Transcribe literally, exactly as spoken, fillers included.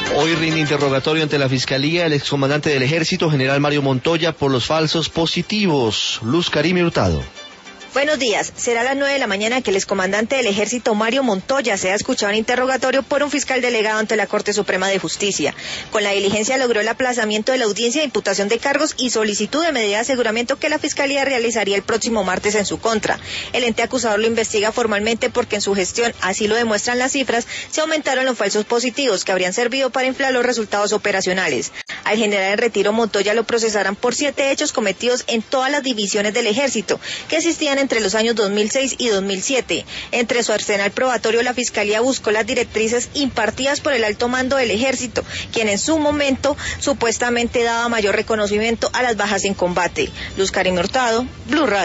Hoy rinde interrogatorio ante la Fiscalía el excomandante del Ejército, general Mario Montoya, por los falsos positivos. Luz Karime Hurtado. Buenos días. Será a las nueve de la mañana que el excomandante del Ejército, Mario Montoya, sea escuchado en interrogatorio por un fiscal delegado ante la Corte Suprema de Justicia. Con la diligencia logró el aplazamiento de la audiencia de imputación de cargos y solicitud de medida de aseguramiento que la Fiscalía realizaría el próximo martes en su contra. El ente acusador lo investiga formalmente porque en su gestión, así lo demuestran las cifras, se aumentaron los falsos positivos que habrían servido para inflar los resultados operacionales. Al general en retiro Montoya lo procesarán por siete hechos cometidos en todas las divisiones del Ejército, que existían entre los años dos mil seis y dos mil siete. Entre su arsenal probatorio, la Fiscalía buscó las directrices impartidas por el alto mando del Ejército, quien en su momento supuestamente daba mayor reconocimiento a las bajas en combate. Luz Karime Hurtado, Blue Radio.